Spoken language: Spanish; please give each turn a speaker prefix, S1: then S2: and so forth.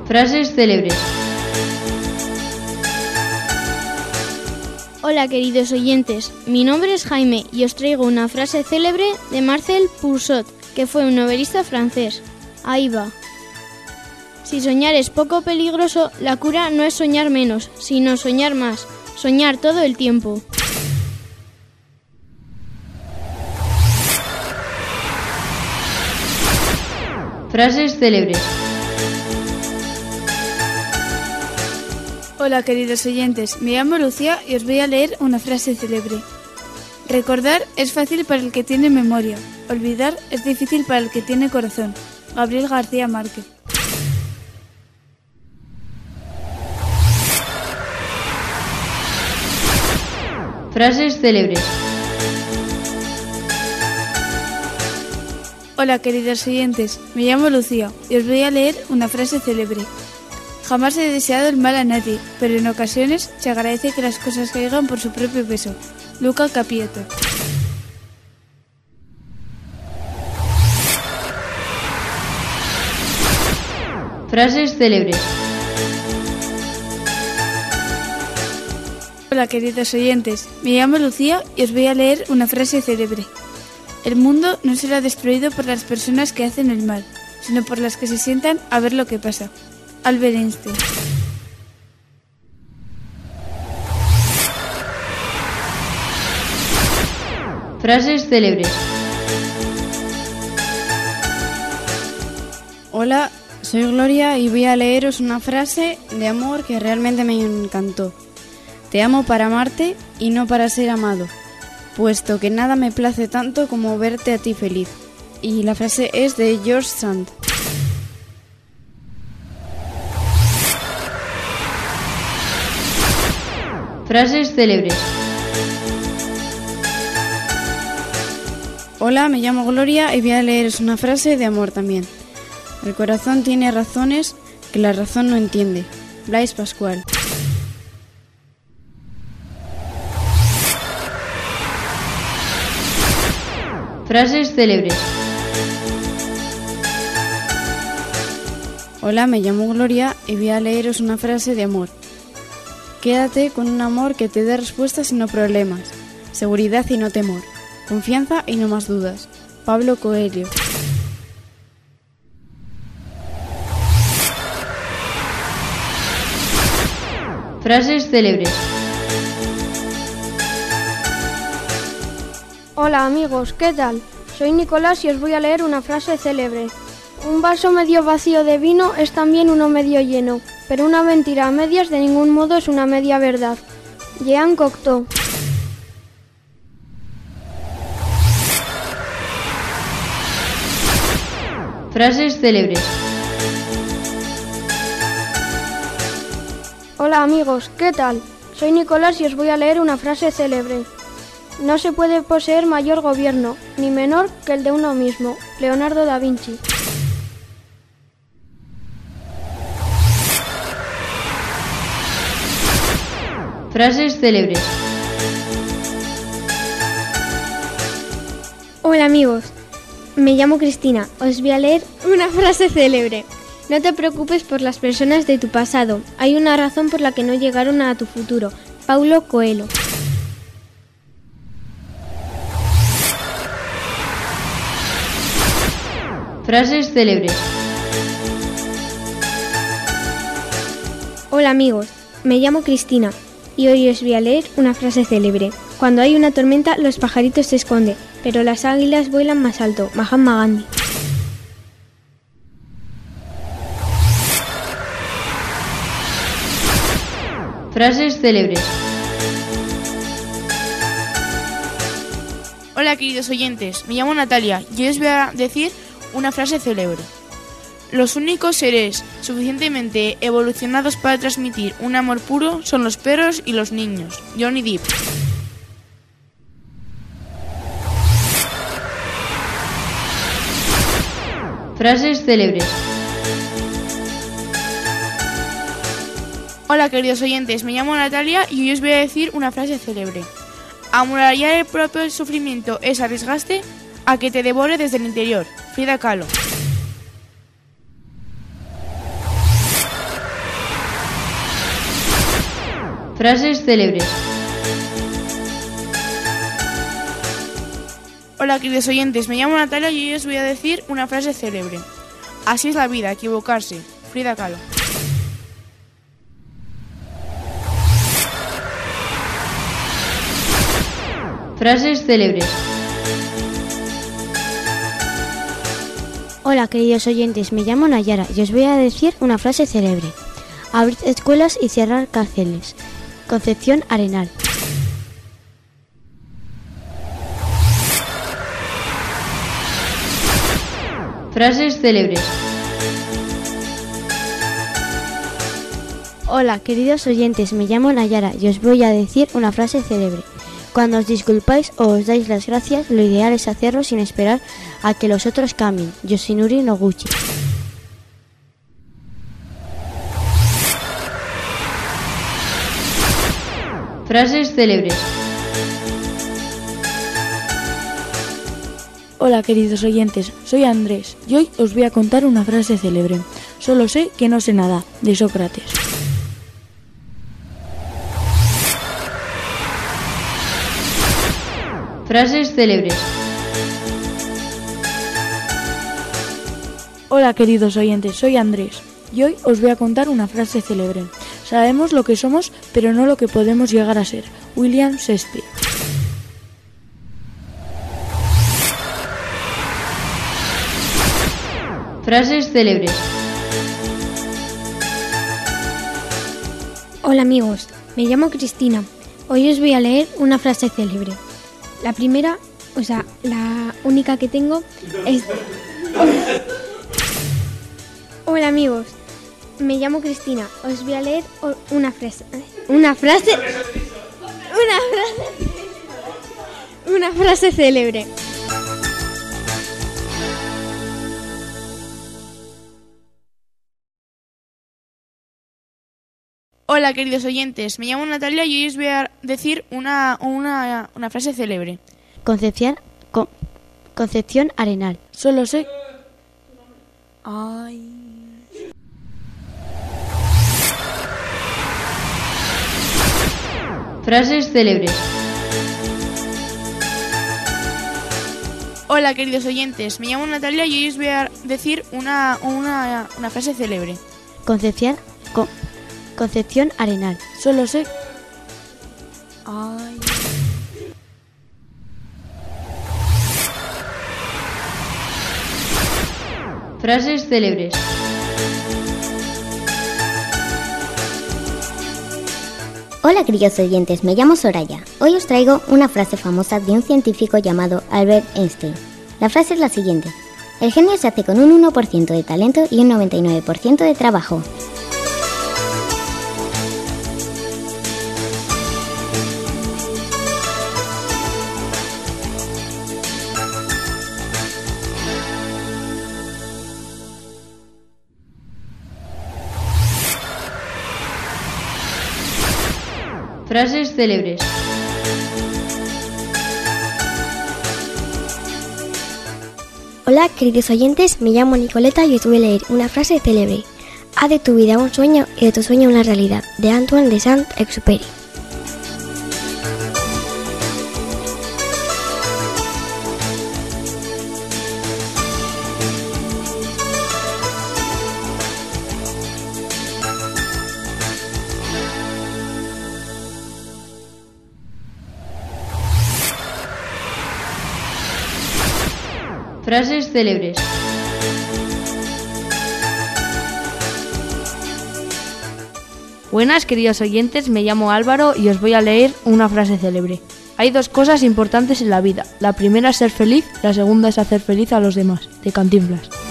S1: Frases célebres.
S2: Hola queridos oyentes, mi nombre es Jaime y os traigo una frase célebre de Marcel Proust, que fue un novelista francés. Ahí va. Si soñar es poco peligroso, la cura no es soñar menos, sino soñar más, soñar todo el tiempo.
S1: Frases célebres.
S3: Hola queridos oyentes, me llamo Lucía y os voy a leer una frase célebre. Recordar es fácil para el que tiene memoria, olvidar es difícil para el que tiene corazón. Gabriel García Márquez.
S1: Frases célebres.
S3: Hola queridos oyentes, me llamo Lucía y os voy a leer una frase célebre. Jamás he deseado el mal a nadie, pero en ocasiones se agradece que las cosas caigan por su propio peso. Luca Capieto.
S1: Frases célebres.
S3: Hola queridos oyentes, me llamo Lucía y os voy a leer una frase célebre. El mundo no será destruido por las personas que hacen el mal, sino por las que se sientan a ver lo que pasa. Albert Einstein.
S1: Frases célebres.
S4: Hola, soy Gloria y voy a leeros una frase de amor que realmente me encantó. Te amo para amarte y no para ser amado, puesto que nada me place tanto como verte a ti feliz. Y la frase es de George Sand.
S1: Frases célebres.
S4: Hola, me llamo Gloria y voy a leeros una frase de amor también. El corazón tiene razones que la razón no entiende. Blaise Pascual.
S1: Frases célebres.
S4: Hola, me llamo Gloria y voy a leeros una frase de amor. Quédate con un amor que te dé respuestas y no problemas, seguridad y no temor, confianza y no más dudas. Pablo Coelho.
S1: Frases célebres.
S2: Hola amigos, ¿qué tal? Soy Nicolás y os voy a leer una frase célebre. Un vaso medio vacío de vino es también uno medio lleno, pero una mentira a medias de ningún modo es una media verdad. Jean Cocteau.
S1: Frases célebres.
S2: Hola amigos, ¿qué tal? Soy Nicolás y os voy a leer una frase célebre. No se puede poseer mayor gobierno, ni menor que el de uno mismo. Leonardo da Vinci.
S1: Frases célebres.
S2: Hola amigos, me llamo Cristina. Os voy a leer una frase célebre. No te preocupes por las personas de tu pasado. Hay una razón por la que no llegaron a tu futuro. Paulo Coelho.
S1: Frases célebres.
S2: Hola amigos, me llamo Cristina y hoy os voy a leer una frase célebre. Cuando hay una tormenta, los pajaritos se esconden, pero las águilas vuelan más alto. Mahatma Gandhi.
S1: Frases célebres.
S5: Hola queridos oyentes, me llamo Natalia y hoy os voy a decir una frase célebre. Los únicos seres suficientemente evolucionados para transmitir un amor puro son los perros y los niños. Johnny Depp.
S1: Frases célebres.
S5: Hola queridos oyentes, me llamo Natalia y hoy os voy a decir una frase célebre. Amurallar el propio sufrimiento es arriesgarte a que te devore desde el interior. Frida Kahlo.
S1: Frases célebres.
S5: Hola, queridos oyentes, me llamo Natalia y hoy os voy a decir una frase célebre. Así es la vida, equivocarse. Frida Kahlo.
S1: Frases célebres.
S6: Hola, queridos oyentes, me llamo Nayara y os voy a decir una frase célebre. Abrir escuelas y cerrar cárceles. Concepción Arenal.
S1: Frases célebres.
S6: Hola, queridos oyentes, me llamo Nayara y os voy a decir una frase célebre. Cuando os disculpáis o os dais las gracias, lo ideal es hacerlo sin esperar a que los otros cambien. Yoshinori Noguchi.
S1: Frases célebres.
S7: Hola, queridos oyentes, soy Andrés y hoy os voy a contar una frase célebre. Solo sé que no sé nada, de Sócrates.
S1: Frases célebres.
S7: Hola, queridos oyentes, soy Andrés y hoy os voy a contar una frase célebre. Sabemos lo que somos, pero no lo que podemos llegar a ser. William Shakespeare.
S1: Frases célebres.
S8: Hola amigos, me llamo Cristina. Hoy os voy a leer una frase célebre. La primera, la única que tengo es... Hola amigos, me llamo Cristina. Os voy a leer una frase célebre.
S5: Hola, queridos oyentes, me llamo Natalia y hoy os voy a decir una frase célebre.
S6: Concepción Arenal.
S7: Solo sé...
S1: Frases célebres.
S5: Hola, queridos oyentes, me llamo Natalia y hoy os voy a decir una frase célebre.
S6: Concepción Arenal.
S7: Solo sé...
S1: Frases célebres.
S9: Hola, queridos oyentes, me llamo Soraya. Hoy os traigo una frase famosa de un científico llamado Albert Einstein. La frase es la siguiente: el genio se hace con un 1% de talento y un 99% de trabajo.
S1: Frases célebres.
S8: Hola queridos oyentes, me llamo Nicoleta y os voy a leer una frase célebre. Haz de tu vida un sueño y de tu sueño una realidad, de Antoine de Saint-Exupéry.
S1: Frases célebres.
S10: Buenas, queridos oyentes, me llamo Álvaro y os voy a leer una frase célebre. Hay dos cosas importantes en la vida. La primera es ser feliz, la segunda es hacer feliz a los demás. De Cantinflas.